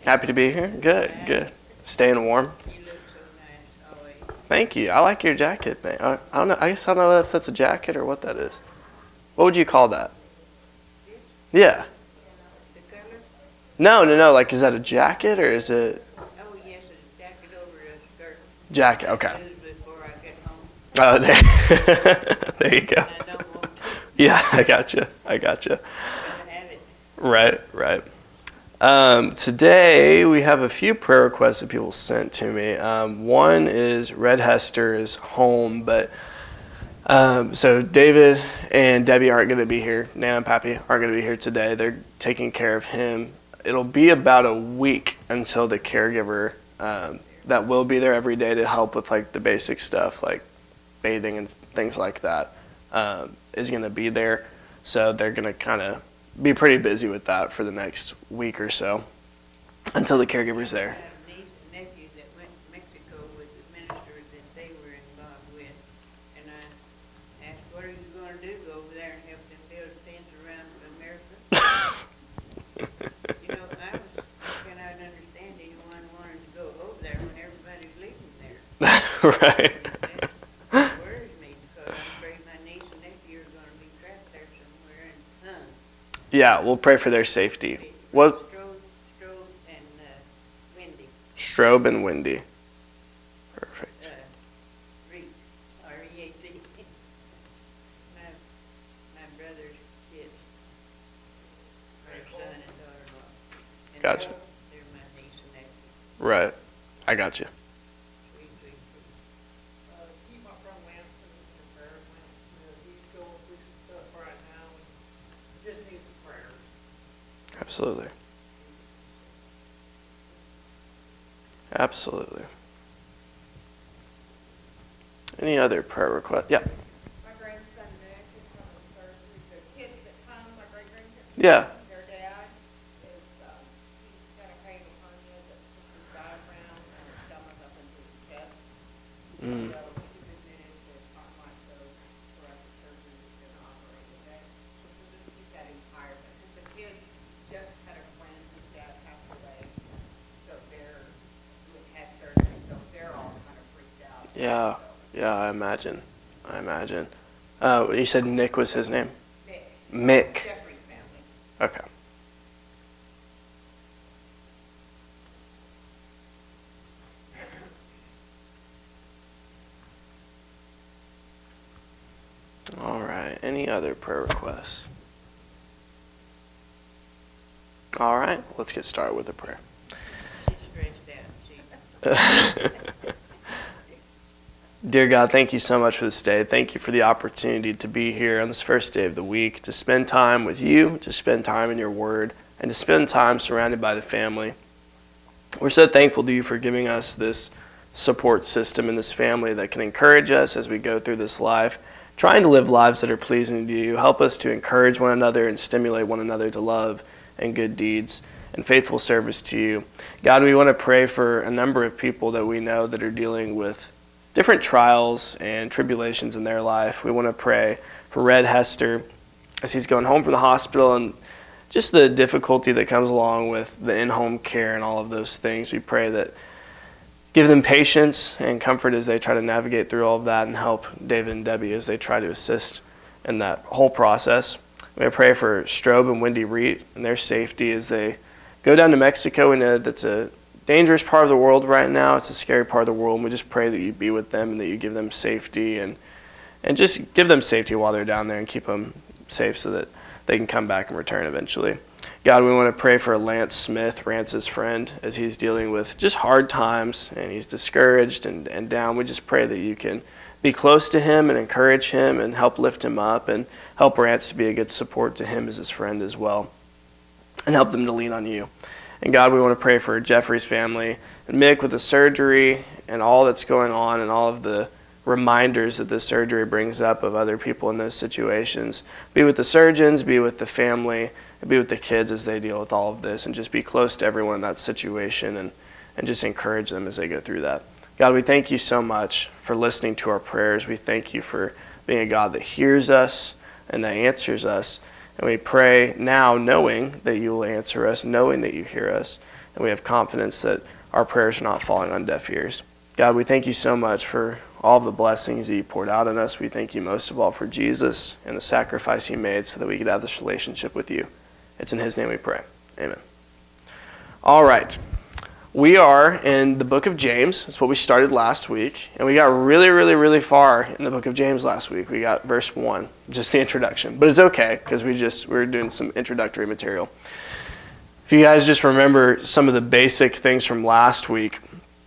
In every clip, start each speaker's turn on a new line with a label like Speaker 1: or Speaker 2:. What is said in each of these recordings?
Speaker 1: Happy to be here. Good, good. Staying warm.
Speaker 2: You look so nice always.
Speaker 1: Thank you. I like your jacket, man. I don't know. I guess I don't know if that's a jacket or what that is. What would you call that?
Speaker 2: This,
Speaker 1: Yeah.
Speaker 2: the color?
Speaker 1: No. Like, is that a jacket or is it
Speaker 2: Oh, yes, a jacket over a skirt.
Speaker 1: jacket?
Speaker 2: I
Speaker 1: Okay.
Speaker 2: lose before I get home.
Speaker 1: Oh, there. There you go.
Speaker 2: And I don't want to,
Speaker 1: Yeah, I gotcha. I gotcha.
Speaker 2: but I have it.
Speaker 1: Right. Today we have a few prayer requests that people sent to me. One is Red Hester is home, but so David and Debbie aren't going to be here. Nana and Pappy aren't going to be here today. They're taking care of him. It'll be about a week until the caregiver that will be there every day to help with like the basic stuff like bathing and things like that is going to be there. So they're going to kind of be pretty busy with that for the next week or so until the caregiver's
Speaker 2: I
Speaker 1: there.
Speaker 2: have niece and nephews that went to Mexico with the ministers that they were involved with. And I asked, what are you going to do? Go over there and help them build a fence around America? You know, I cannot understand anyone wanting to go over there when everybody's leaving there.
Speaker 1: Right.
Speaker 2: That worries me because I'm afraid my niece and nephew are going to be trapped there somewhere and hung.
Speaker 1: Yeah, we'll pray for their safety. What?
Speaker 2: Strobe and Wendy.
Speaker 1: Strobe and Wendy. Perfect.
Speaker 2: Reed, R-E-A-T. My brother's kids. Her son and daughter-in-law. And
Speaker 1: Gotcha.
Speaker 2: They're my niece and nephew.
Speaker 1: Right. I got you.
Speaker 2: Sweet, sweet, sweet.
Speaker 3: Keep my friend Lance in your prayers, man. He's going through some stuff right now and just needs some prayers.
Speaker 1: Absolutely. Absolutely. Any other prayer request? Yeah.
Speaker 4: My grandson Nick is coming Thursday. The kids that come, my great grandkids,
Speaker 1: Yeah.
Speaker 4: their dad is he's got a pain hernia that pushes his diaphragm and his stomach up into his chest.
Speaker 1: Mm.
Speaker 4: So he's admitted to Carmichael thoracic surgery. He's going to operate today. So we'll just keep that in fire. Because the kids just had a friend whose dad passed away, so who had surgery, so they're all kind of freaked out.
Speaker 1: Yeah. Yeah, I imagine. You said Nick was his name? Mick.
Speaker 4: Jeffrey's family.
Speaker 1: Okay. All right. Any other prayer requests? All right. Let's get started with the prayer.
Speaker 2: She's stressed out.
Speaker 1: Dear God, thank you so much for this day. Thank you for the opportunity to be here on this first day of the week, to spend time with you, to spend time in your word, and to spend time surrounded by the family. We're so thankful to you for giving us this support system and this family that can encourage us as we go through this life, trying to live lives that are pleasing to you. Help us to encourage one another and stimulate one another to love and good deeds and faithful service to you. God, we want to pray for a number of people that we know that are dealing with different trials and tribulations in their life. We want to pray for Red Hester as he's going home from the hospital and just the difficulty that comes along with the in-home care and all of those things. We pray that give them patience and comfort as they try to navigate through all of that and help David and Debbie as they try to assist in that whole process. We pray for Strobe and Wendy Reed and their safety as they go down to Mexico. We know that's a dangerous part of the world right now. It's a scary part of the world, and we just pray that you be with them and that you give them safety and just give them safety while they're down there and keep them safe so that they can come back and return eventually. God, we want to pray for Lance Smith, Rance's friend, as he's dealing with just hard times and he's discouraged and down. We just pray that you can be close to him and encourage him and help lift him up and help Rance to be a good support to him as his friend as well and help them to lean on you. And God, we want to pray for Jeffrey's family and Mick with the surgery and all that's going on and all of the reminders that this surgery brings up of other people in those situations. Be with the surgeons, be with the family, and be with the kids as they deal with all of this, and just be close to everyone in that situation and just encourage them as they go through that. God, we thank you so much for listening to our prayers. We thank you for being a God that hears us and that answers us. And we pray now knowing that you will answer us, knowing that you hear us, and we have confidence that our prayers are not falling on deaf ears. God, we thank you so much for all the blessings that you poured out on us. We thank you most of all for Jesus and the sacrifice he made so that we could have this relationship with you. It's in his name we pray. Amen. All right. We are in the book of James. That's what we started last week. And we got really, really, really far in the book of James last week. We got verse 1, just the introduction. But it's okay because we were doing some introductory material. If you guys just remember some of the basic things from last week,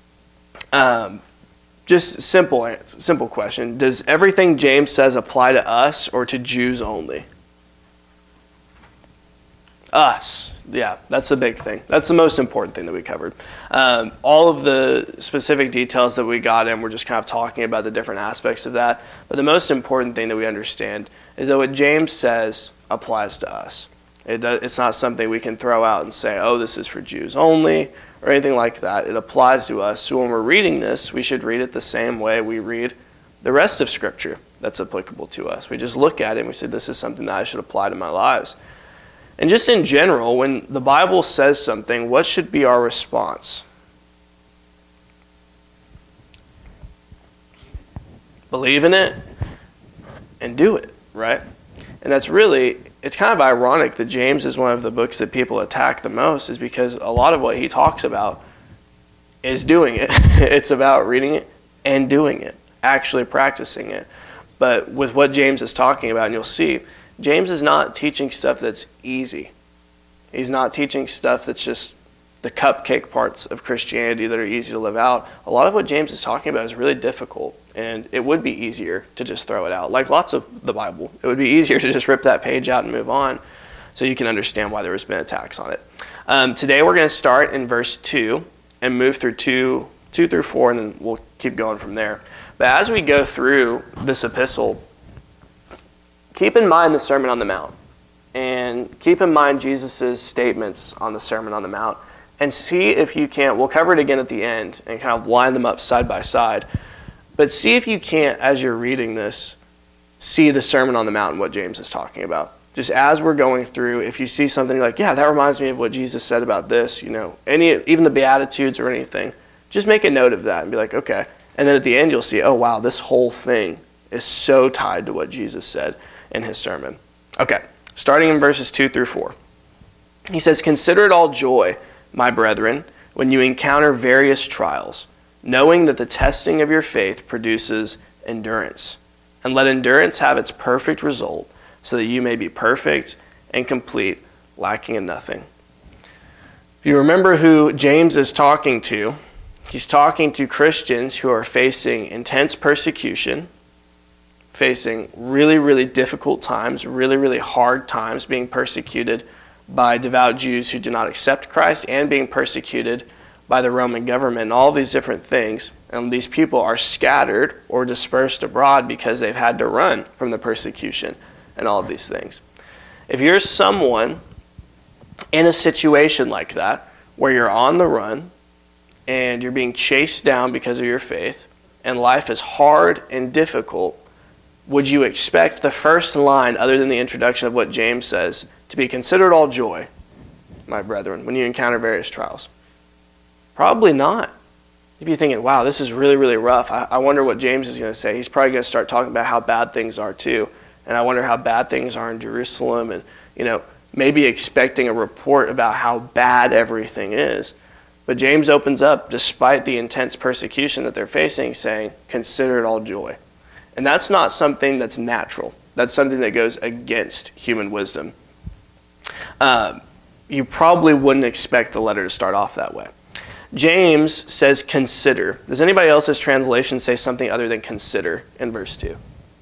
Speaker 1: just simple question. Does everything James says apply to us or to Jews only? Us. Yeah, that's the big thing. That's the most important thing that we covered. All of the specific details that we got in, we're just kind of talking about the different aspects of that. But the most important thing that we understand is that what James says applies to us. It's not something we can throw out and say, oh, this is for Jews only, or anything like that. It applies to us. So when we're reading this, we should read it the same way we read the rest of Scripture that's applicable to us. We just look at it and we say, this is something that I should apply to my lives. And just in general, when the Bible says something, what should be our response? Believe in it and do it, right? And that's really, it's kind of ironic that James is one of the books that people attack the most, is because a lot of what he talks about is doing it. It's about reading it and doing it, actually practicing it. But with what James is talking about, and you'll see, James is not teaching stuff that's easy. He's not teaching stuff that's just the cupcake parts of Christianity that are easy to live out. A lot of what James is talking about is really difficult, and it would be easier to just throw it out. Like lots of the Bible, it would be easier to just rip that page out and move on, so you can understand why there has been attacks on it. Today we're going to start in verse 2 and move through 2 through 4, and then we'll keep going from there. But as we go through this epistle, keep in mind the Sermon on the Mount, and keep in mind Jesus' statements on the Sermon on the Mount, and see if you can't, we'll cover it again at the end, and kind of line them up side by side, but see if you can't, as you're reading this, see the Sermon on the Mount and what James is talking about. Just as we're going through, if you see something like, yeah, that reminds me of what Jesus said about this, even the Beatitudes or anything, just make a note of that and be like, okay. And then at the end you'll see, oh wow, this whole thing is so tied to what Jesus said in his sermon. Okay, starting in verses 2 through 4. He says, "Consider it all joy, my brethren, when you encounter various trials, knowing that the testing of your faith produces endurance. And let endurance have its perfect result, so that you may be perfect and complete, lacking in nothing." If you remember who James is talking to, he's talking to Christians who are facing intense persecution, facing really, really difficult times, really, really hard times, being persecuted by devout Jews who do not accept Christ, and being persecuted by the Roman government, and all these different things. And these people are scattered or dispersed abroad because they've had to run from the persecution and all of these things. If you're someone in a situation like that, where you're on the run and you're being chased down because of your faith, and life is hard and difficult, would you expect the first line, other than the introduction of what James says, to be "Consider it all joy, my brethren, when you encounter various trials"? Probably not. You'd be thinking, wow, this is really, really rough. I wonder what James is going to say. He's probably going to start talking about how bad things are too. And I wonder how bad things are in Jerusalem, and maybe expecting a report about how bad everything is. But James opens up, despite the intense persecution that they're facing, saying, "Consider it all joy." And that's not something that's natural. That's something that goes against human wisdom. You probably wouldn't expect the letter to start off that way. James says consider. Does anybody else's translation say something other than consider in verse 2?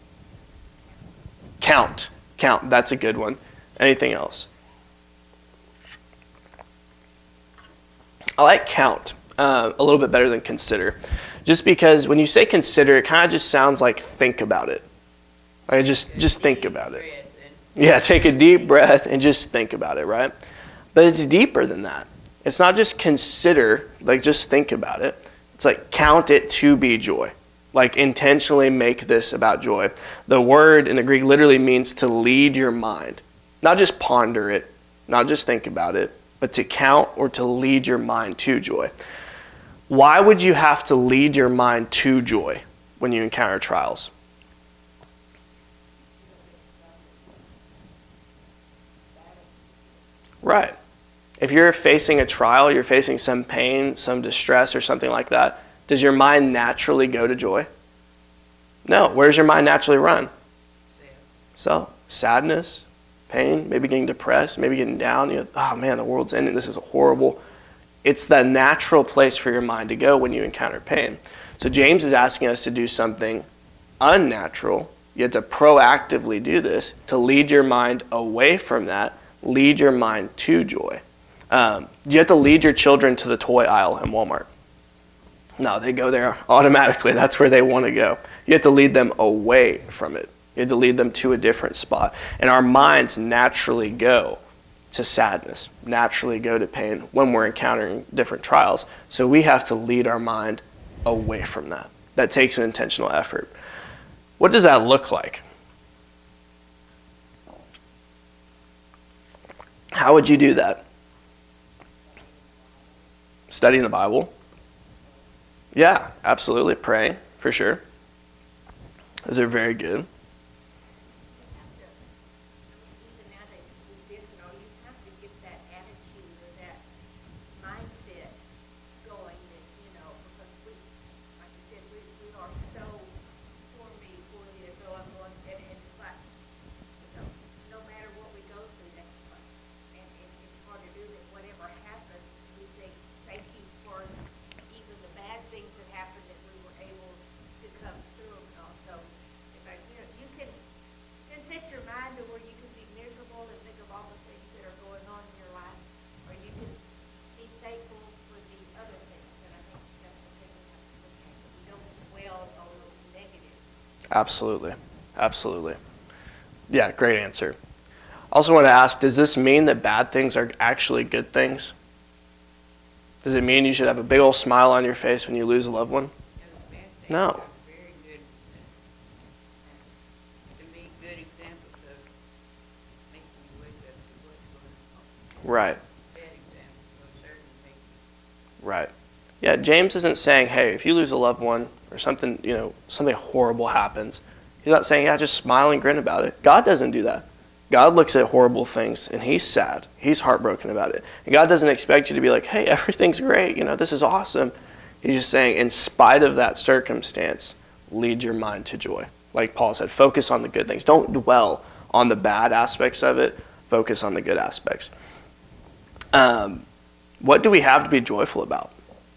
Speaker 1: Count. Count. That's a good one. Anything else? I like count a little bit better than consider. Just because when you say consider, it kind of just sounds like think about it. Like just think about it. Yeah, take a deep breath and just think about it, right? But it's deeper than that. It's not just consider, like just think about it. It's like count it to be joy. Like intentionally make this about joy. The word in the Greek literally means to lead your mind. Not just ponder it, not just think about it, but but to count or to lead your mind to joy. Why would you have to lead your mind to joy when you encounter trials? Right. If you're facing a trial, you're facing some pain, some distress, or something like that, does your mind naturally go to joy? No. Where does your mind naturally run? So, sadness, pain, maybe getting depressed, maybe getting down. Oh man, the world's ending. This is horrible. It's the natural place for your mind to go when you encounter pain. So James is asking us to do something unnatural. You have to proactively do this to lead your mind away from that, lead your mind to joy. You have to lead your children to the toy aisle in Walmart. No, they go there automatically. That's where they want to go. You have to lead them away from it. You have to lead them to a different spot. And our minds naturally go to sadness, naturally go to pain when we're encountering different trials. So we have to lead our mind away from that. That takes an intentional effort. What does that look like? How would you do that? Studying the Bible? Yeah, absolutely. Praying, for sure. Those are very good. Absolutely. Absolutely. Yeah, great answer. Also want to ask, does this mean that bad things are actually good things? Does it mean you should have a big old smile on your face when you lose a loved one? No.
Speaker 2: Very good, to me, good examples of making you wake up to what's going on.
Speaker 1: Right.
Speaker 2: Bad examples will certainly make you.
Speaker 1: Right. Yeah, James isn't saying, hey, if you lose a loved one or something, something horrible happens, he's not saying, yeah, just smile and grin about it. God doesn't do that. God looks at horrible things and he's sad. He's heartbroken about it. And God doesn't expect you to be like, hey, everything's great. This is awesome. He's just saying, in spite of that circumstance, lead your mind to joy. Like Paul said, focus on the good things. Don't dwell on the bad aspects of it. Focus on the good aspects. What do we have to be joyful about?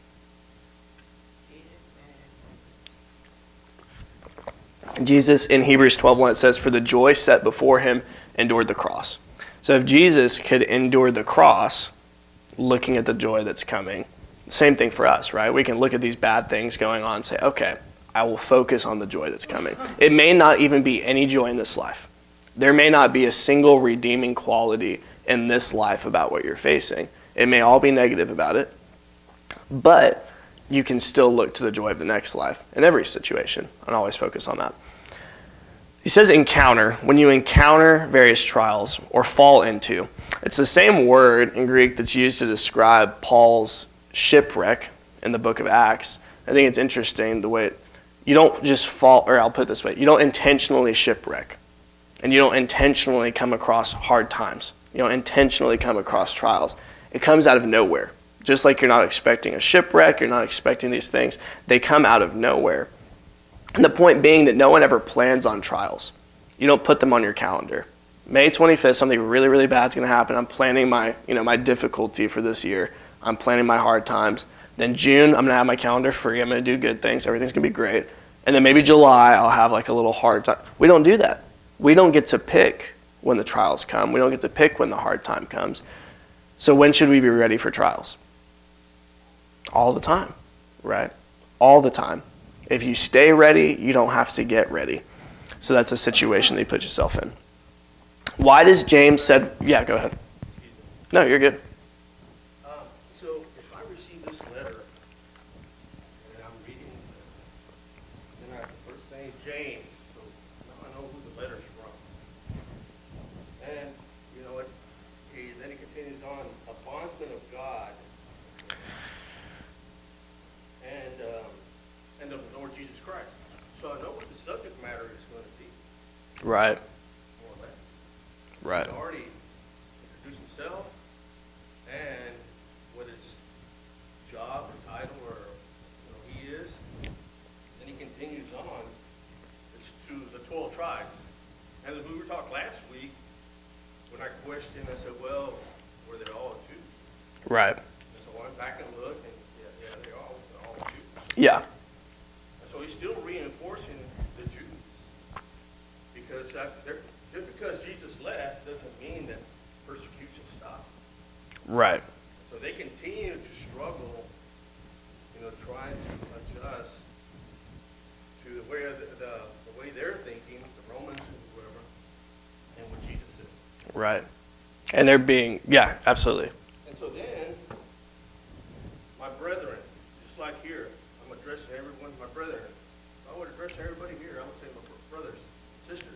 Speaker 1: Jesus, in Hebrews 12:1, it says, for the joy set before him endured the cross. So if Jesus could endure the cross, looking at the joy that's coming, same thing for us, right? We can look at these bad things going on and say, okay, I will focus on the joy that's coming. It may not even be any joy in this life. There may not be a single redeeming quality in this life about what you're facing. It may all be negative about it, but you can still look to the joy of the next life in every situation and always focus on that. He says encounter. When you encounter various trials or fall into, it's the same word in Greek that's used to describe Paul's shipwreck in the book of Acts. I think it's interesting the way you don't just fall, or I'll put it this way, you don't intentionally shipwreck and you don't intentionally come across hard times. You don't intentionally come across trials. It comes out of nowhere. Just like you're not expecting a shipwreck, you're not expecting these things. They come out of nowhere. And the point being that no one ever plans on trials. You don't put them on your calendar. May 25th, something really, really bad is going to happen. I'm planning my difficulty for this year. I'm planning my hard times. Then June, I'm going to have my calendar free. I'm going to do good things. Everything's going to be great. And then maybe July, I'll have like a little hard time. We don't do that. We don't get to pick when the trials come. We don't get to pick when the hard time comes. So when should we be ready for trials? All the time, right? All the time. If you stay ready, you don't have to get ready. So that's a situation that you put yourself in. Why does James said, yeah, go ahead. No, you're good.
Speaker 5: So if I receive this letter, and I'm reading it, then the first name is James, so now I know who the letter's from. And, then it continues on, a bondsman God and the Lord Jesus Christ. So I know what the subject matter is going to be,
Speaker 1: Right.
Speaker 5: more or less.
Speaker 1: Right.
Speaker 5: He's already introduced himself and what his job or title or he is. Then he continues on. It's to the 12 tribes. And as we were talking last week, when I questioned, I said, well, were they all Jews?
Speaker 1: Right.
Speaker 5: And so I went back and looked, and yeah, they're all Jews.
Speaker 1: Yeah.
Speaker 5: And so he's still reinforcing the Jews. Because just because Jesus left doesn't mean that persecution stopped.
Speaker 1: Right.
Speaker 5: So they continue to struggle, trying to adjust to the way the way they're thinking, the Romans and whoever, and what Jesus is.
Speaker 1: Right. And they're being, yeah, absolutely.
Speaker 5: And so then, my brethren, just like here, I'm addressing everyone, my brethren. If I would address everybody here, I would say my brothers, sisters.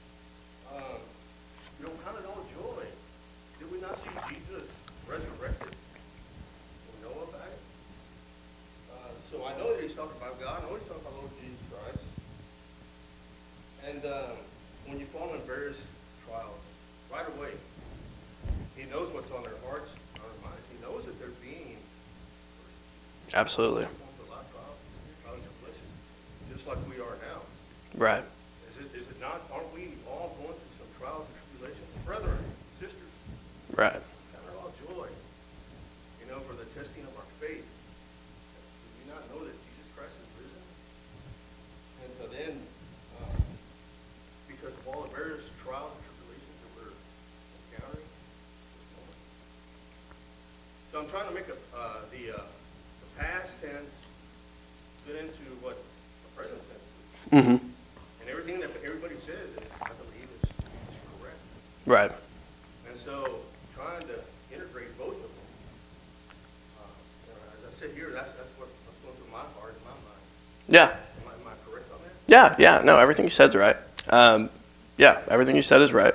Speaker 5: Count it all joy. Did we not see Jesus resurrected? We know about it. So I know that he's talking about God. I know he's talking about Lord Jesus Christ. And when you fall in various trials, right away, he knows what's on their hearts, on their minds. He knows that they're being
Speaker 1: Absolutely.
Speaker 5: going through a lot of trials and tribulations, just like we are now.
Speaker 1: Right.
Speaker 5: Is it not? Aren't we all going through some trials and tribulations? Brethren, sisters,
Speaker 1: Right.
Speaker 5: count it all joy, for the testing of our faith. Do we not know that Jesus Christ is risen? And so then, because of all the various trials and tribulations that we're encountering this moment. So I'm trying to make the past tense fit into what the present tense is.
Speaker 1: Mm-hmm.
Speaker 5: And everything that everybody says, I believe, is correct.
Speaker 1: Right.
Speaker 5: And so trying to integrate both of them. As I said here, that's what's going through my heart and my mind.
Speaker 1: Yeah.
Speaker 5: Am I correct on that?
Speaker 1: Yeah. Yeah. No, everything you said is right. Yeah, everything you said is right.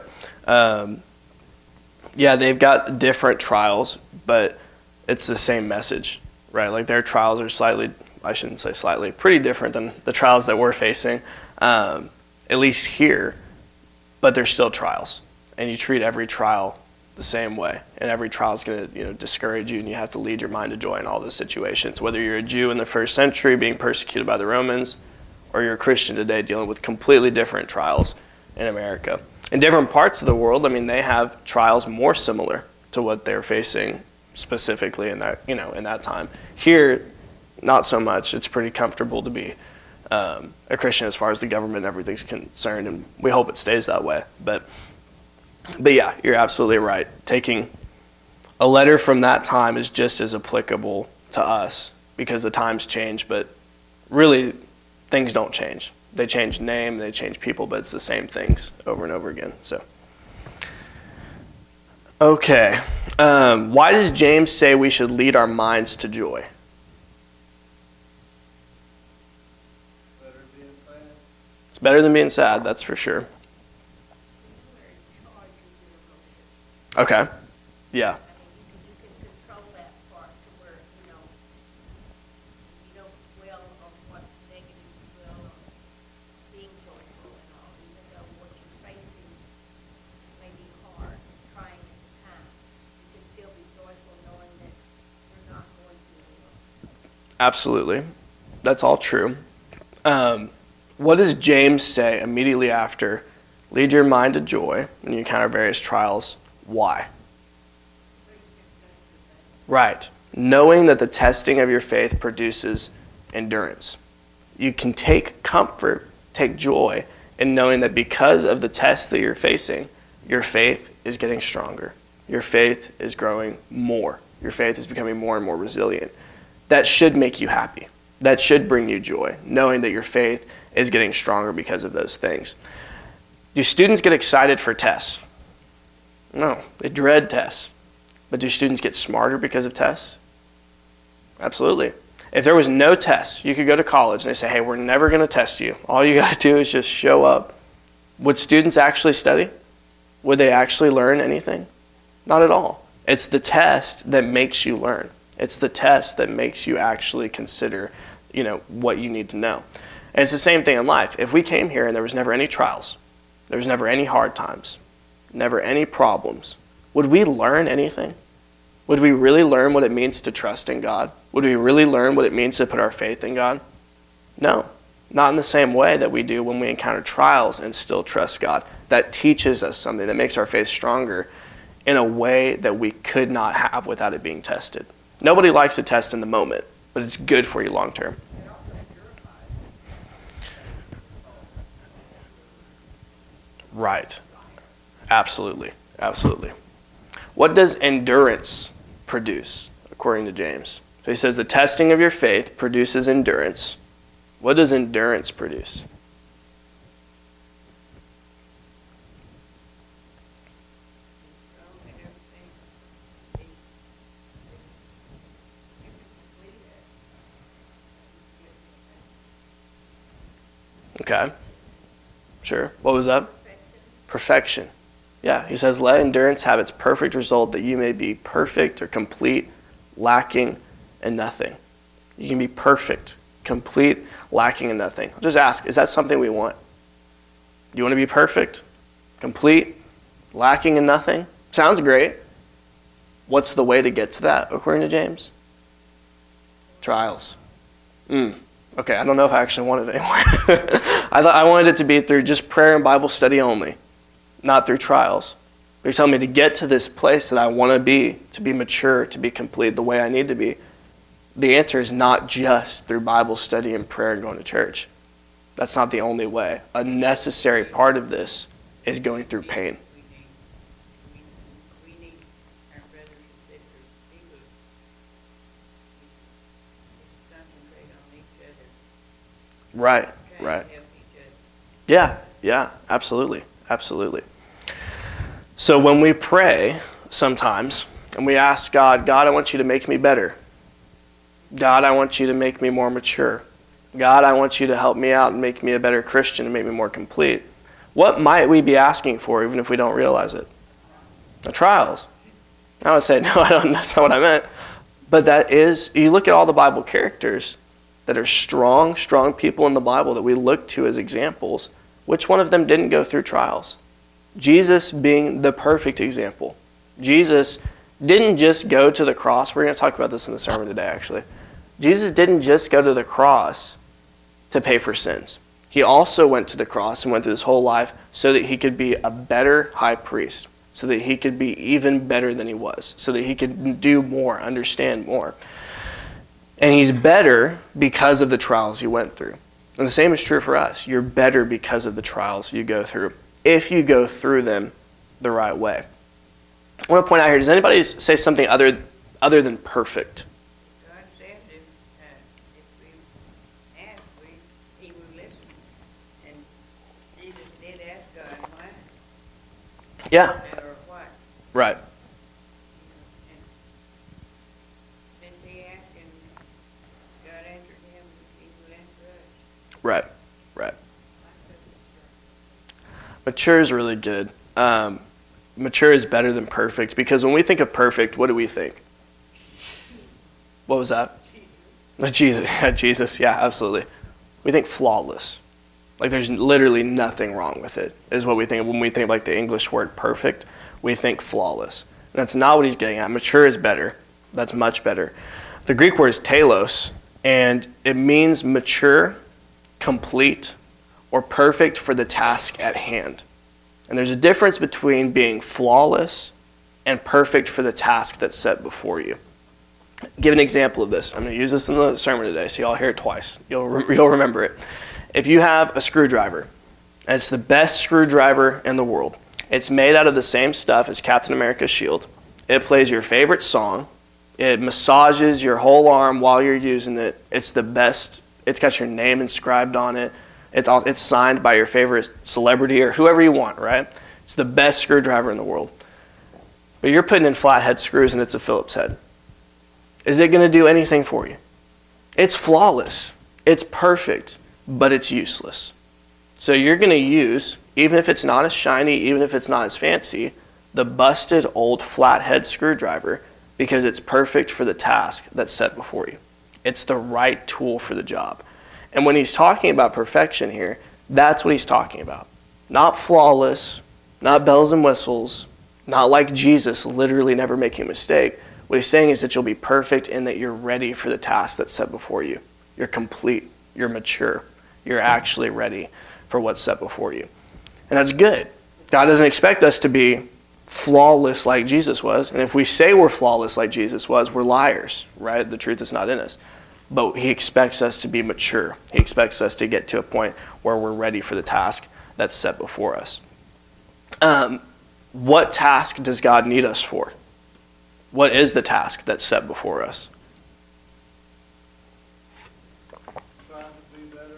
Speaker 1: Yeah, they've got different trials, but it's the same message, right? Like their trials are pretty different than the trials that we're facing, at least here, but they're still trials. And you treat every trial the same way. And every trial is going to discourage you, and you have to lead your mind to joy in all those situations. Whether you're a Jew in the first century being persecuted by the Romans, or you're a Christian today dealing with completely different trials in America. In different parts of the world, they have trials more similar to what they're facing specifically in that, in that time. Here, not so much. It's pretty comfortable to be a Christian as far as the government and everything's concerned, and we hope it stays that way. But yeah, you're absolutely right. Taking a letter from that time is just as applicable to us because the times change, but really things don't change. They change name, they change people, but it's the same things over and over again. So, okay. Why does James say we should lead our minds to joy? It's better than being sad, that's for sure. Okay. Yeah.
Speaker 4: You can control that part to where, you don't dwell on what's negative, you dwell on being joyful and all, even though what you're facing may be hard, trying at the time. You can still be joyful knowing that you're not going through it.
Speaker 1: Absolutely. That's all true. What does James say immediately after, lead your mind to joy when you encounter various trials? Why? Right. Knowing that the testing of your faith produces endurance. You can take comfort, take joy in knowing that because of the test that you're facing, your faith is getting stronger. Your faith is growing more. Your faith is becoming more and more resilient. That should make you happy. That should bring you joy, knowing that your faith is getting stronger because of those things. Do students get excited for tests? No, they dread tests. But do students get smarter because of tests? Absolutely. If there was no tests, you could go to college and they say, hey, we're never going to test you. All you got to do is just show up. Would students actually study? Would they actually learn anything? Not at all. It's the test that makes you learn. It's the test that makes you actually consider, what you need to know. And it's the same thing in life. If we came here and there was never any trials, there was never any hard times, never any problems, would we learn anything? Would we really learn what it means to trust in God? Would we really learn what it means to put our faith in God? No, not in the same way that we do when we encounter trials and still trust God. That teaches us something, that makes our faith stronger in a way that we could not have without it being tested. Nobody likes to test in the moment, but it's good for you long term. Right. Absolutely. Absolutely. What does endurance produce, according to James? So he says the testing of your faith produces endurance. What does endurance produce? Okay. Sure. What was that? Perfection. Yeah, he says, let endurance have its perfect result, that you may be perfect or complete, lacking in nothing. You can be perfect, complete, lacking in nothing. I'll just ask, is that something we want? Do you want to be perfect, complete, lacking in nothing? Sounds great. What's the way to get to that, according to James? Trials. Okay, I don't know if I actually want it anymore. I wanted it to be through just prayer and Bible study only, not through trials. You're telling me to get to this place that I want to be mature, to be complete the way I need to be. The answer is not just through Bible study and prayer and going to church. That's not the only way. A necessary part of this is going through pain.
Speaker 2: We need our brothers and sisters, people, to concentrate on each other.
Speaker 1: Right,
Speaker 2: Try
Speaker 1: right.
Speaker 2: to help each other.
Speaker 1: Yeah, absolutely, absolutely. So when we pray sometimes and we ask God, I want you to make me better. God, I want you to make me more mature. God, I want you to help me out and make me a better Christian and make me more complete. What might we be asking for even if we don't realize it? The trials. I would say, no, that's not what I meant. But that is, you look at all the Bible characters that are strong people in the Bible that we look to as examples. Which one of them didn't go through trials? Jesus being the perfect example. Jesus didn't just go to the cross. We're going to talk about this in the sermon today, actually. Jesus didn't just go to the cross to pay for sins. He also went to the cross and went through his whole life so that he could be a better high priest, so that he could be even better than he was, so that he could do more, understand more. And he's better because of the trials he went through. And the same is true for us. You're better because of the trials you go through, if you go through them the right way. I want to point out here, does anybody say something other than perfect?
Speaker 2: God said if we ask, he will listen. And Jesus did ask God why,
Speaker 1: Yeah.
Speaker 2: no matter what.
Speaker 1: Right.
Speaker 2: And since he asked and God answered him, he will answer us.
Speaker 1: Right. Mature is really good. Mature is better than perfect because when we think of perfect, what do we think? What was that? Jesus. Jesus. Yeah, absolutely. We think flawless. Like there's literally nothing wrong with it, is what we think. When we think like the English word perfect, we think flawless. And that's not what he's getting at. Mature is better. That's much better. The Greek word is telos, and it means mature, complete, or perfect for the task at hand. And there's a difference between being flawless and perfect for the task that's set before you. Give an example of this. I'm going to use this in the sermon today, so y'all hear it twice. You'll remember it. If you have a screwdriver, and it's the best screwdriver in the world. It's made out of the same stuff as Captain America's shield. It plays your favorite song. It massages your whole arm while you're using it. It's the best. It's got your name inscribed on it. It's signed by your favorite celebrity or whoever you want, right? It's the best screwdriver in the world. But you're putting in flathead screws and it's a Phillips head. Is it going to do anything for you? It's flawless. It's perfect, but it's useless. So you're going to use, even if it's not as shiny, even if it's not as fancy, the busted old flathead screwdriver because it's perfect for the task that's set before you. It's the right tool for the job. And when he's talking about perfection here, that's what he's talking about. Not flawless, not bells and whistles, not like Jesus literally never making a mistake. What he's saying is that you'll be perfect and that you're ready for the task that's set before you. You're complete, you're mature, you're actually ready for what's set before you. And that's good. God doesn't expect us to be flawless like Jesus was. And if we say we're flawless like Jesus was, we're liars, right? The truth is not in us. But he expects us to be mature. He expects us to get to a point where we're ready for the task that's set before us. What task does God need us for? What is the task that's set before us?
Speaker 3: Trying to be better.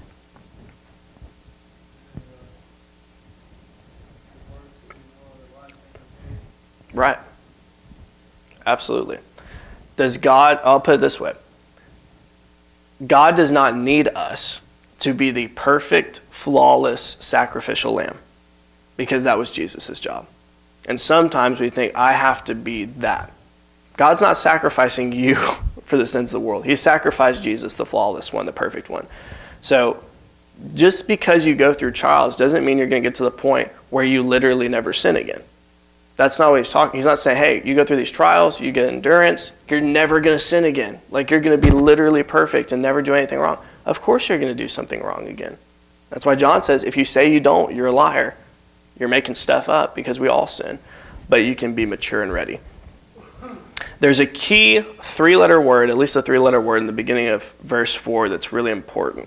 Speaker 3: And, the words that we know are the right thing to do.
Speaker 1: Right. Absolutely. Does God, I'll put it this way. God does not need us to be the perfect, flawless, sacrificial lamb, because that was Jesus' job. And sometimes we think, I have to be that. God's not sacrificing you for the sins of the world. He sacrificed Jesus, the flawless one, the perfect one. So just because you go through trials doesn't mean you're going to get to the point where you literally never sin again. That's not what he's talking. He's not saying, hey, you go through these trials, you get endurance, you're never going to sin again. Like you're going to be literally perfect and never do anything wrong. Of course you're going to do something wrong again. That's why John says, if you say you don't, you're a liar. You're making stuff up because we all sin. But you can be mature and ready. There's a key three-letter word, at least a three-letter word in the beginning of verse 4 that's really important.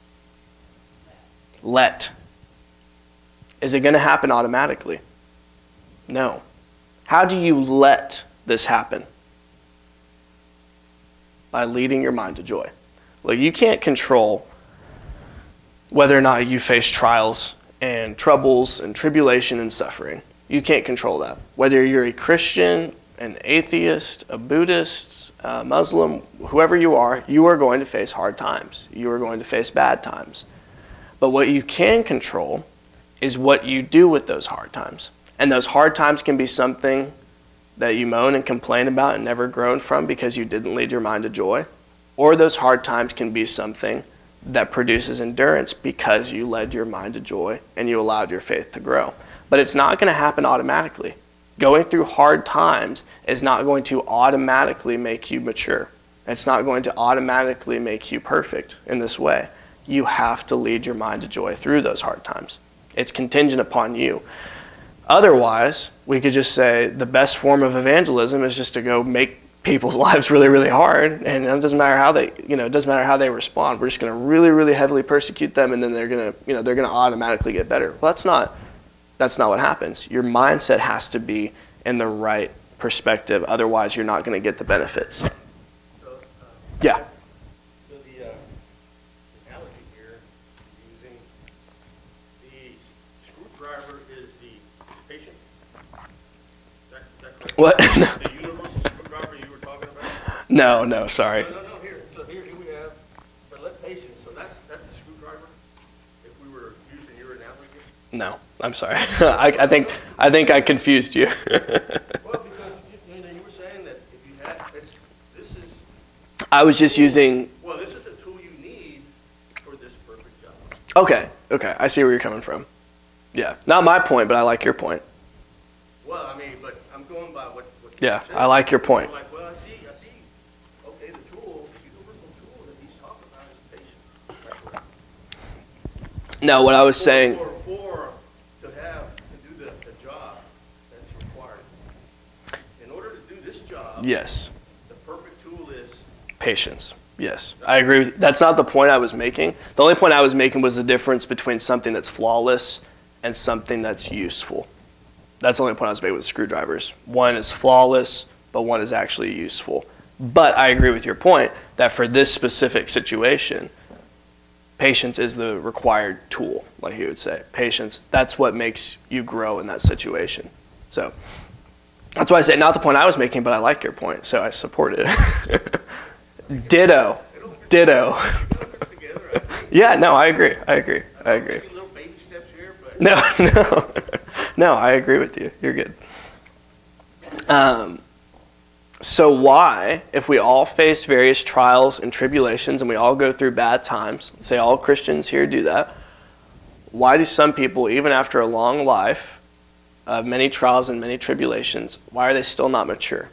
Speaker 1: Let. Is it going to happen automatically? No. How do you let this happen? By leading your mind to joy. Look, you can't control whether or not you face trials and troubles and tribulation and suffering. You can't control that. Whether you're a Christian, an atheist, a Buddhist, a Muslim, whoever you are going to face hard times. You are going to face bad times. But what you can control is what you do with those hard times. And those hard times can be something that you moan and complain about and never grown from because you didn't lead your mind to joy. Or those hard times can be something that produces endurance because you led your mind to joy and you allowed your faith to grow. But it's not going to happen automatically. Going through hard times is not going to automatically make you mature. It's not going to automatically make you perfect in this way. You have to lead your mind to joy through those hard times. It's contingent upon you. Otherwise, we could just say the best form of evangelism is just to go make people's lives really, really hard, and it doesn't matter how they respond. We're just going to really, really heavily persecute them, and then they're going to automatically get better. Well, that's not what happens. Your mindset has to be in the right perspective. Otherwise, you're not going to get the benefits.
Speaker 5: So,
Speaker 1: Yeah.
Speaker 5: So the analogy here, using the screwdriver is patient. Is that correct?
Speaker 1: What?
Speaker 5: The universal screwdriver you were talking about?
Speaker 1: No, sorry.
Speaker 5: No. Here we have, but let patience. So that's a screwdriver. If we were using your analogy.
Speaker 1: No, I'm sorry. I think I confused you.
Speaker 5: Well, because you were saying that if you had this is.
Speaker 1: I was just using.
Speaker 5: Well, this is the tool you need for this perfect job.
Speaker 1: Okay. I see where you're coming from. Yeah, not my point, but I like your point.
Speaker 5: Well, I mean, but I'm going by what
Speaker 1: Yeah,
Speaker 5: you said.
Speaker 1: I like your point.
Speaker 5: I'm like, well, I see. Okay, the universal tool that he's talking about is patience.
Speaker 1: No, what I was saying.
Speaker 5: To do the job that's required. In order to do this job,
Speaker 1: Yes.
Speaker 5: the perfect tool is
Speaker 1: Patience. Yes, I agree with you. That's not the point I was making. The only point I was making was the difference between something that's flawless and something that's useful. That's the only point I was making with screwdrivers. One is flawless, but one is actually useful. But I agree with your point that for this specific situation, patience is the required tool, like you would say. Patience, that's what makes you grow in that situation. So that's why I say not the point I was making, but I like your point, so I support it. Ditto. Yeah, no, I agree.
Speaker 5: maybe little baby steps here, but
Speaker 1: No, I agree with you. You're good. So why, if we all face various trials and tribulations and we all go through bad times, say all Christians here do that, why do some people, even after a long life of many trials and many tribulations, why are they still not mature?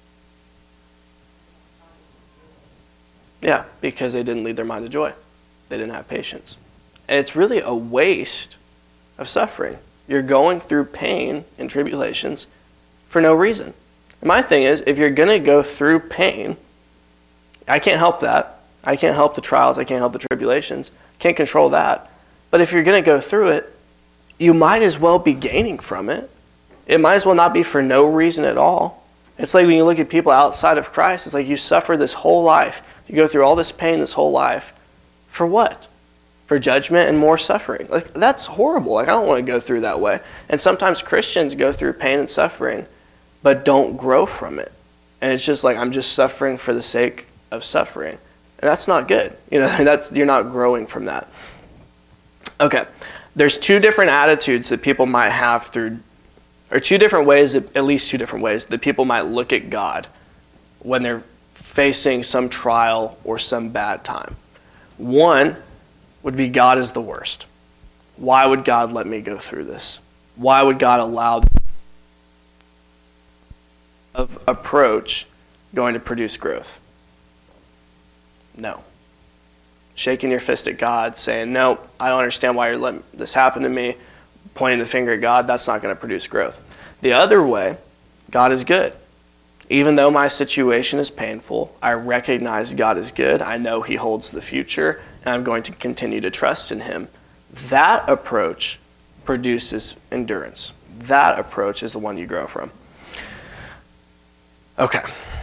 Speaker 1: Yeah, because they didn't lead their mind to joy. They didn't have patience. And it's really a waste of suffering. You're going through pain and tribulations for no reason. And my thing is, if you're going to go through pain, I can't help that. I can't help the trials. I can't help the tribulations. Can't control that. But if you're going to go through it, you might as well be gaining from it. It might as well not be for no reason at all. It's like when you look at people outside of Christ, it's like you suffer this whole life. You go through all this pain this whole life. For what? For judgment and more suffering. Like, that's horrible. Like, I don't want to go through that way. And sometimes Christians go through pain and suffering, but don't grow from it. And it's just like, I'm just suffering for the sake of suffering. And that's not good. You know, you're not growing from that. Okay. There's two different attitudes that people might have through, or two different ways, at least two different ways, that people might look at God when they're facing some trial or some bad time. One would be, God is the worst. Why would God let me go through this? Why would God allow this of approach going to produce growth? No. Shaking your fist at God, saying, no, I don't understand why you're letting this happen to me, pointing the finger at God, that's not going to produce growth. The other way, God is good. Even though my situation is painful, I recognize God is good. I know He holds the future, and I'm going to continue to trust in Him. That approach produces endurance. That approach is the one you grow from. Okay.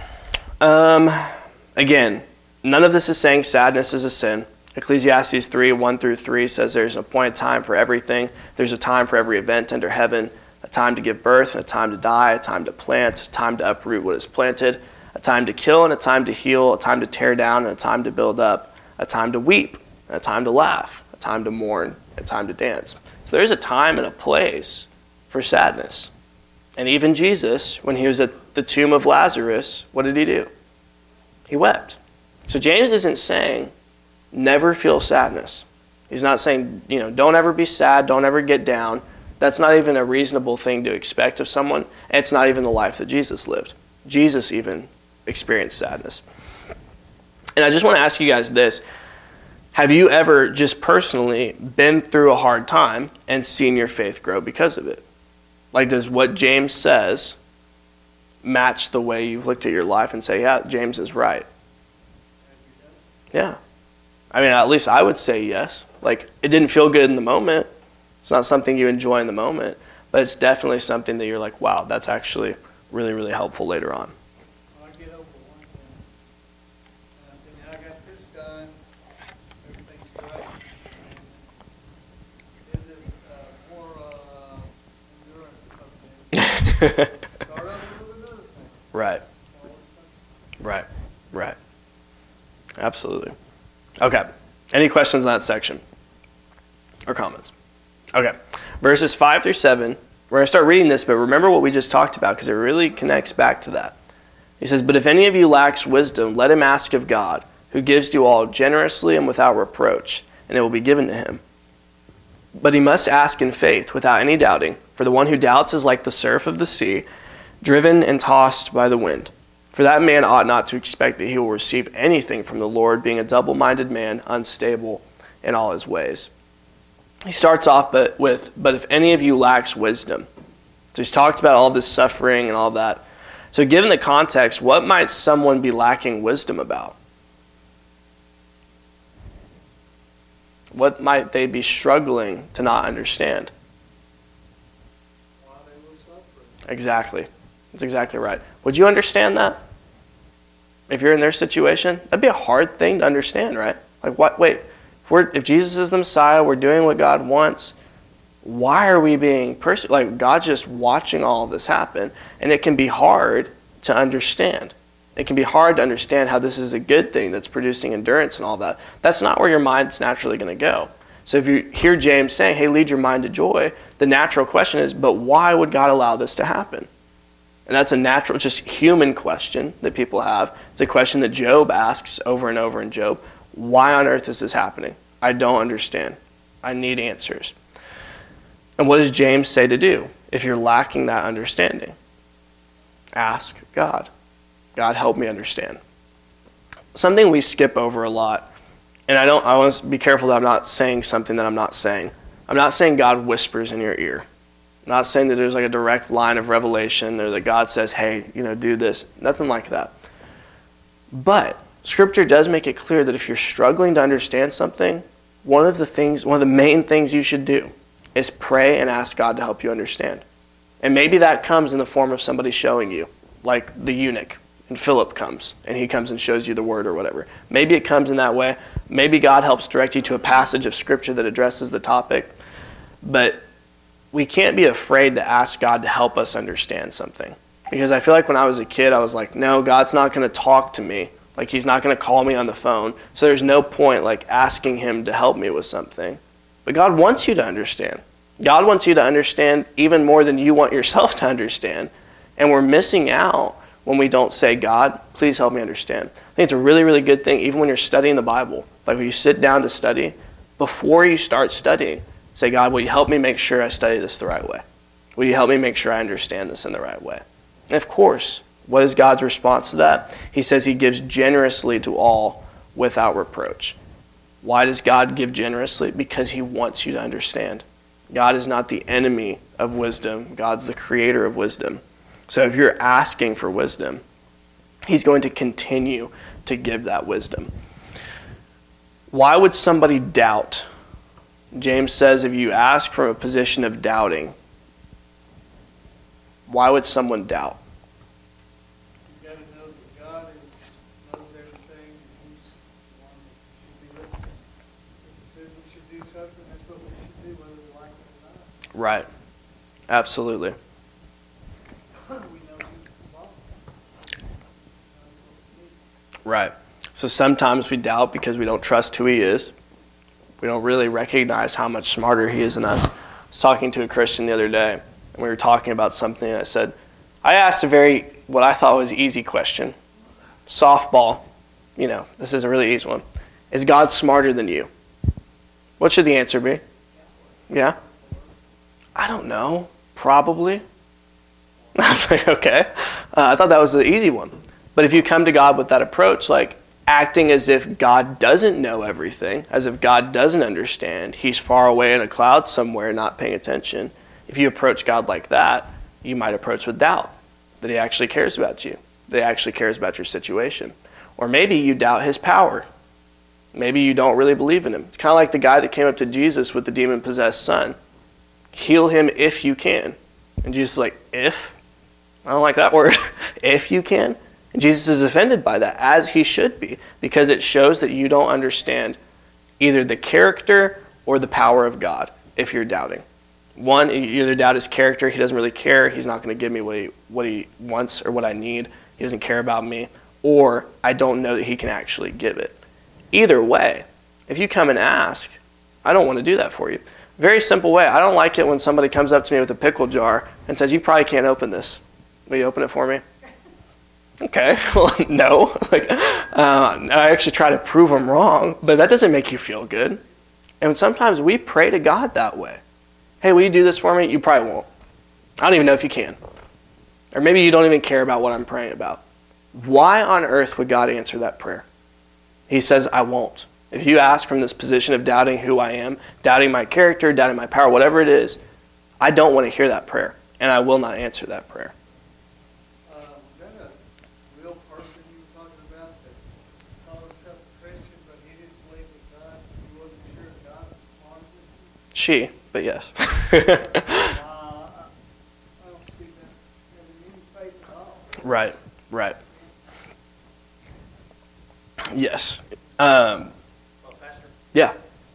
Speaker 1: Again, none of this is saying sadness is a sin. Ecclesiastes 3:1-3 says there's an appointed time for everything. There's a time for every event under heaven, a time to give birth and a time to die, a time to plant, a time to uproot what is planted, a time to kill and a time to heal, a time to tear down and a time to build up, a time to weep, and a time to laugh, a time to mourn, a time to dance. So there's a time and a place for sadness. And even Jesus, when He was at the tomb of Lazarus, what did He do? He wept. So James isn't saying never feel sadness. He's not saying, don't ever be sad, don't ever get down. That's not even a reasonable thing to expect of someone. And it's not even the life that Jesus lived. Jesus even experienced sadness. And I just want to ask you guys this. Have you ever just personally been through a hard time and seen your faith grow because of it? Like, does what James says match the way you've looked at your life and say, yeah, James is right? Yeah. I mean, at least I would say yes. Like, it didn't feel good in the moment. It's not something you enjoy in the moment, but it's definitely something that you're like, wow, that's actually really, really helpful later on.
Speaker 3: I get over one thing. And I think, I got this done, everything's great. And then there's more endurance comes in. Start over with another thing.
Speaker 1: Right. Right. Absolutely. Okay. Any questions on that section? Or comments? Okay. Verses 5-7. We're going to start reading this, but remember what we just talked about because it really connects back to that. He says, "But if any of you lacks wisdom, let him ask of God, who gives to all generously and without reproach, and it will be given to him. But he must ask in faith, without any doubting. For the one who doubts is like the surf of the sea, driven and tossed by the wind. For that man ought not to expect that he will receive anything from the Lord, being a double-minded man, unstable in all his ways." He starts off but if any of you lacks wisdom. So he's talked about all this suffering and all that. So given the context, what might someone be lacking wisdom about? What might they be struggling to not understand?
Speaker 3: While they were suffering.
Speaker 1: Exactly. That's exactly right. Would you understand that? If you're in their situation? That'd be a hard thing to understand, right? Like, what? Wait, if Jesus is the Messiah, we're doing what God wants, why are we being persecuted? Like, God's just watching all of this happen, and it can be hard to understand. It can be hard to understand how this is a good thing that's producing endurance and all that. That's not where your mind's naturally going to go. So if you hear James saying, hey, lead your mind to joy, the natural question is, but why would God allow this to happen? And that's a natural, just human question that people have. It's a question that Job asks over and over in Job. Why on earth is this happening? I don't understand. I need answers. And what does James say to do if you're lacking that understanding? Ask God. God, help me understand. Something we skip over a lot, and I want to be careful that I'm not saying something that I'm not saying. I'm not saying God whispers in your ear. I'm not saying that there's like a direct line of revelation or that God says, hey, do this. Nothing like that. But Scripture does make it clear that if you're struggling to understand something, one of the main things you should do is pray and ask God to help you understand. And maybe that comes in the form of somebody showing you, like the eunuch, and Philip comes, and he comes and shows you the word or whatever. Maybe it comes in that way. Maybe God helps direct you to a passage of Scripture that addresses the topic. But we can't be afraid to ask God to help us understand something. Because I feel like when I was a kid, I was like, no, God's not going to talk to me. Like, he's not going to call me on the phone. So there's no point like asking him to help me with something. But God wants you to understand. God wants you to understand even more than you want yourself to understand. And we're missing out when we don't say, God, please help me understand. I think it's a really, really good thing, even when you're studying the Bible. Like when you sit down to study, before you start studying, say, God, will you help me make sure I study this the right way? Will you help me make sure I understand this in the right way? And of course, what is God's response to that? He says he gives generously to all without reproach. Why does God give generously? Because he wants you to understand. God is not the enemy of wisdom. God's the creator of wisdom. So if you're asking for wisdom, he's going to continue to give that wisdom. Why would somebody doubt? James says if you ask from a position of doubting, why would someone doubt?
Speaker 3: You got to know that God knows everything, and he's the one that should be listening. If he says we should do something, that's what we should do, whether we like it or not.
Speaker 1: Right. Absolutely.
Speaker 3: We know he's the boss. He knows what we need.
Speaker 1: Right. So sometimes we doubt because we don't trust who he is. We don't really recognize how much smarter he is than us. I was talking to a Christian the other day, and we were talking about something, and I asked what I thought was easy question. Softball. This is a really easy one. Is God smarter than you? What should the answer be? Yeah? I don't know. Probably. I was like, okay. I thought that was the easy one. But if you come to God with that approach, like acting as if God doesn't know everything, as if God doesn't understand, he's far away in a cloud somewhere not paying attention. If you approach God like that, you might approach with doubt that he actually cares about you, that he actually cares about your situation. Or maybe you doubt his power. Maybe you don't really believe in him. It's kind of like the guy that came up to Jesus with the demon-possessed son. Heal him if you can. And Jesus is like, if? I don't like that word. If you can. And Jesus is offended by that, as he should be, because it shows that you don't understand either the character or the power of God if you're doubting. One, you either doubt his character, he doesn't really care, he's not going to give me what he wants or what I need, he doesn't care about me, or I don't know that he can actually give it. Either way, if you come and ask, I don't want to do that for you. Very simple way. I don't like it when somebody comes up to me with a pickle jar and says, you probably can't open this. Will you open it for me? Okay, well, no. I actually try to prove them wrong, but that doesn't make you feel good. And sometimes we pray to God that way. Hey, will you do this for me? You probably won't. I don't even know if you can. Or maybe you don't even care about what I'm praying about. Why on earth would God answer that prayer? He says, I won't. If you ask from this position of doubting who I am, doubting my character, doubting my power, whatever it is, I don't want to hear that prayer, and I will not answer that prayer.
Speaker 3: Was that a real person you were talking about that called himself a Christian, but he didn't believe in God? He wasn't sure God was smarter than him?
Speaker 1: She, but yes.
Speaker 3: I don't see that having any faith at all.
Speaker 1: Right. Yes.
Speaker 5: Pastor,
Speaker 1: Yeah.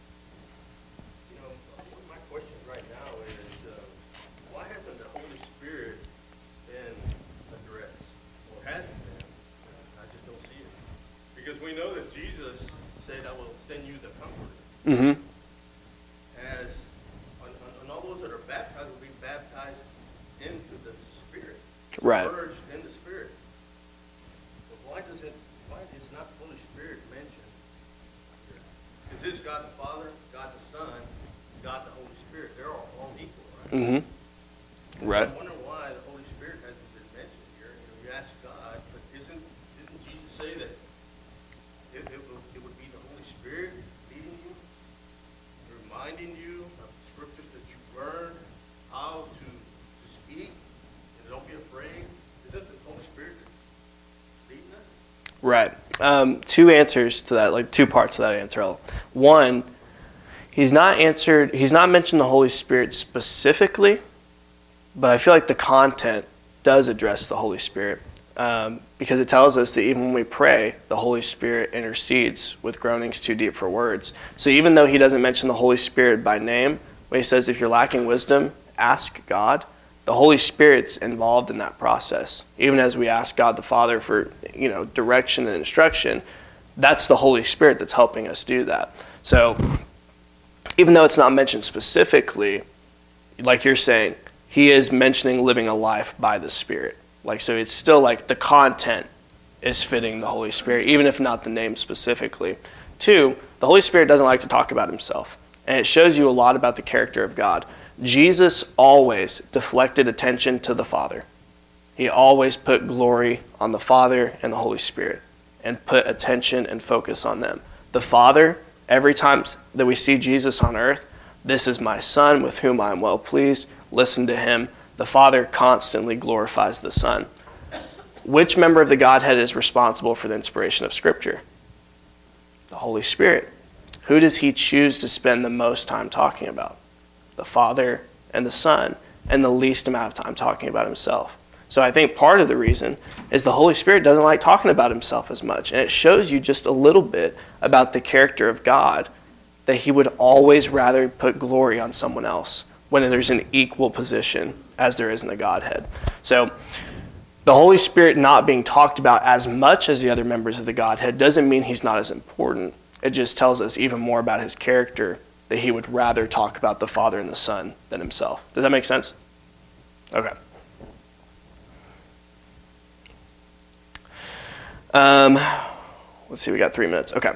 Speaker 5: my question right now is, why hasn't the Holy Spirit been addressed? Or hasn't been? I just don't see it. Because we know that Jesus said, I will send you the Comforter.
Speaker 1: Mm-hmm.
Speaker 5: And all those that are baptized will be baptized into the Spirit.
Speaker 1: Right.
Speaker 5: The Word God the Father, God the Son, God the Holy Spirit. They're all equal, right?
Speaker 1: Mm-hmm. Right.
Speaker 5: So I'm wondering why the Holy Spirit hasn't been mentioned here. You ask God, but didn't Jesus say that it would be the Holy Spirit leading you, reminding you of the scriptures that you learned, how to speak, and don't be afraid? Isn't the Holy Spirit leading us?
Speaker 1: Right. Two answers to that, like two parts of that answer. One, he's not mentioned the Holy Spirit specifically, but I feel like the content does address the Holy Spirit, because it tells us that even when we pray, the Holy Spirit intercedes with groanings too deep for words. So even though he doesn't mention the Holy Spirit by name, when he says if you're lacking wisdom, ask God, the Holy Spirit's involved in that process. Even as we ask God the Father for, direction and instruction, that's the Holy Spirit that's helping us do that. So even though it's not mentioned specifically, like you're saying, he is mentioning living a life by the Spirit. So it's still like the content is fitting the Holy Spirit, even if not the name specifically. Two, the Holy Spirit doesn't like to talk about himself. And it shows you a lot about the character of God. Jesus always deflected attention to the Father. He always put glory on the Father and the Holy Spirit and put attention and focus on them. The Father, every time that we see Jesus on earth, this is my Son with whom I am well pleased. Listen to him. The Father constantly glorifies the Son. Which member of the Godhead is responsible for the inspiration of Scripture? The Holy Spirit. Who does he choose to spend the most time talking about? The Father and the Son, and the least amount of time talking about himself. So I think part of the reason is the Holy Spirit doesn't like talking about himself as much. And it shows you just a little bit about the character of God, that he would always rather put glory on someone else when there's an equal position as there is in the Godhead. So the Holy Spirit not being talked about as much as the other members of the Godhead doesn't mean he's not as important. It just tells us even more about his character, that he would rather talk about the Father and the Son than himself. Does that make sense? Okay. Let's see, we got 3 minutes. Okay.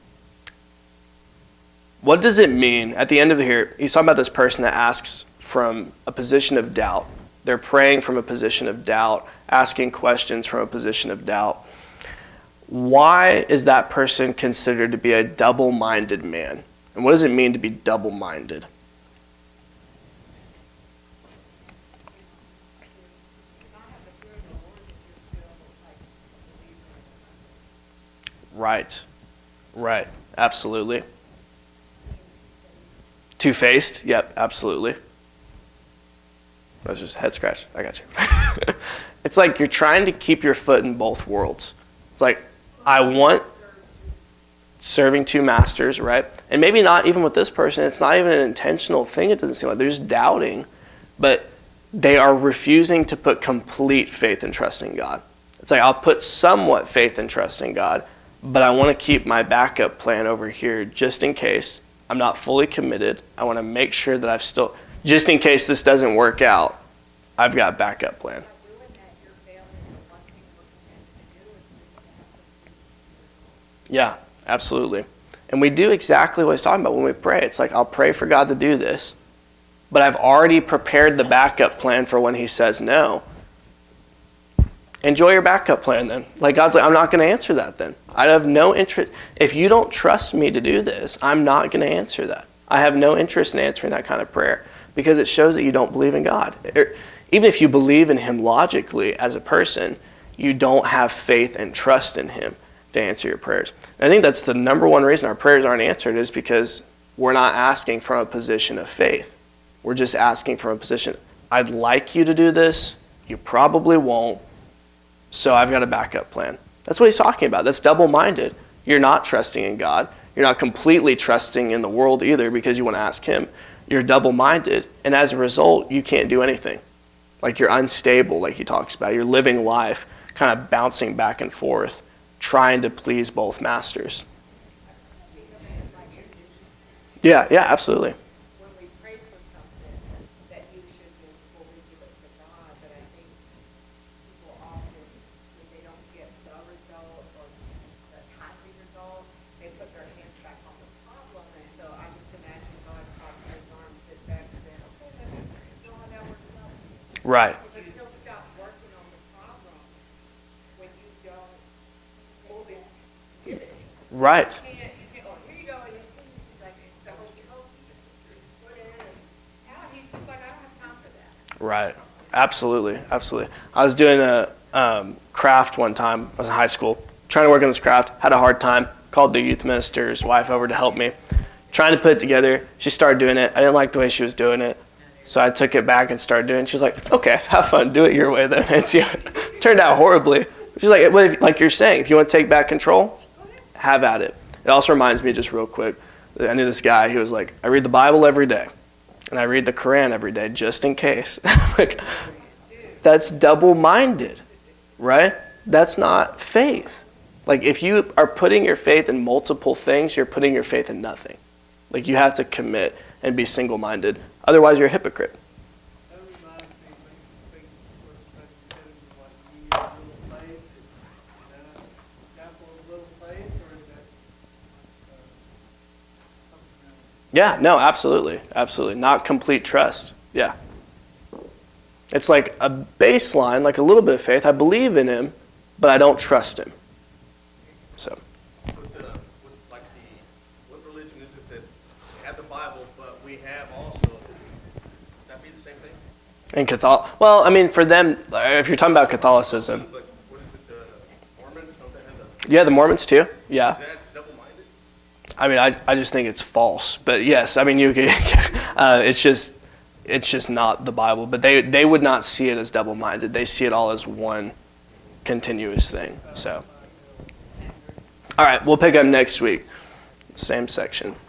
Speaker 1: What does it mean at the end of here? He's talking about this person that asks from a position of doubt. They're praying from a position of doubt, asking questions from a position of doubt. Why is that person considered to be a double-minded man? And what does it mean to be double-minded? Right. Absolutely. Two-faced? Yep, absolutely. That was just a head scratch. I got you. It's like you're trying to keep your foot in both worlds. It's like, I want serving two masters, right? And maybe not even with this person. It's not even an intentional thing. It doesn't seem like they're just doubting. But they are refusing to put complete faith and trust in God. It's like, I'll put somewhat faith and trust in God, but I want to keep my backup plan over here just in case I'm not fully committed. I want to make sure that I've still, just in case this doesn't work out, I've got a backup plan. Yeah, absolutely. And we do exactly what he's talking about when we pray. It's like, I'll pray for God to do this, but I've already prepared the backup plan for when he says no. Enjoy your backup plan then. Like, God's like, I'm not going to answer that then. I have no interest. If you don't trust me to do this, I'm not going to answer that. I have no interest in answering that kind of prayer because it shows that you don't believe in God. Even if you believe in him logically as a person, you don't have faith and trust in him to answer your prayers. And I think that's the number one reason our prayers aren't answered is because we're not asking from a position of faith. We're just asking from a position, I'd like you to do this, you probably won't, so I've got a backup plan. That's what he's talking about. That's double-minded. You're not trusting in God. You're not completely trusting in the world either because you want to ask him. You're double-minded, and as a result, you can't do anything. Like you're unstable, like he talks about. You're living life kind of bouncing back and forth, trying to please both masters. Yeah, absolutely.
Speaker 4: When we pray for something, that you should just fully give it to God, but I think people often, when they don't get the result or the happy result, they put their hands back on the problem and
Speaker 1: Right.
Speaker 4: But he'll stop working on the problem when you don't move it, give it.
Speaker 1: Right.
Speaker 4: Oh, here you go, and it's like, the hokey put in, and now he's just like, I don't have time for that.
Speaker 1: Right. Absolutely. Absolutely. I was doing a craft one time. I was in high school, trying to work on this craft, had a hard time, called the youth minister's wife over to help me. Trying to put it together. She started doing it. I didn't like the way she was doing it. So I took it back and started doing it. She was like, okay, have fun. Do it your way then. And see, it turned out horribly. She's like, well, like you're saying, if you want to take back control, have at it. It also reminds me, just real quick, I knew this guy. He was like, I read the Bible every day. And I read the Quran every day, just in case. Like, that's double-minded, right? That's not faith. Like, if you are putting your faith in multiple things, you're putting your faith in nothing. Like, you have to commit and be single-minded. Otherwise, you're a hypocrite.
Speaker 3: That reminds me, think what you said, like, you need a little faith. Is that an example of little faith, or is that something else?
Speaker 1: Yeah, no, absolutely. Absolutely. Not complete trust. Yeah. It's like a baseline, like a little bit of faith. I believe in him, but I don't trust him. So.
Speaker 5: What religion is it that we have the Bible, but we have also, would that be the same thing?
Speaker 1: And well, I mean, for them, if you're talking about Catholicism.
Speaker 5: But what is it, the Mormons? Don't they have the,
Speaker 1: Yeah, the Mormons too. Yeah.
Speaker 5: is that double-minded?
Speaker 1: I mean, I just think it's false. But yes, I mean, you can, it's just not the Bible. But they would not see it as double-minded. They see it all as one continuous thing. So, all right, we'll pick up next week. Same section.